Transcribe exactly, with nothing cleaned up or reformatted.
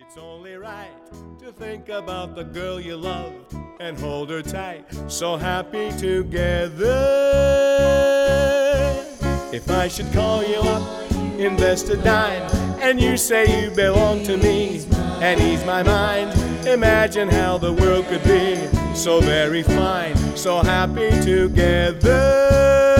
It's only right to think about the girl you love and hold her tight, so happy together. If I should call you up, invest a dime, and you say you belong to me and ease my mind, imagine how the world could be so very fine, so happy together.